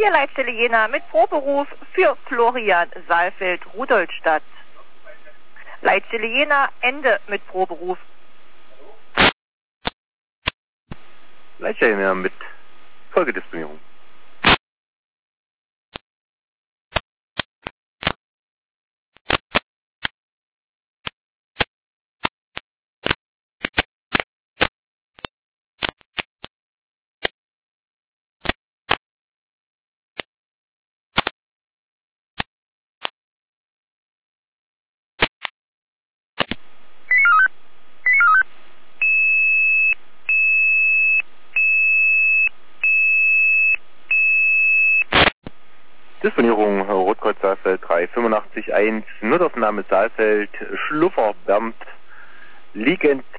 Hier Leitstelle Jena mit Proberuf für Florian Saalfeld, Rudolstadt. Leitstelle Jena, Ende mit Proberuf. Leitstelle Jena mit Folgedisponierung. Disponierung Rotkreuz Saalfeld 385-1, Notaufnahme Saalfeld, Schluffer Bernd, liegend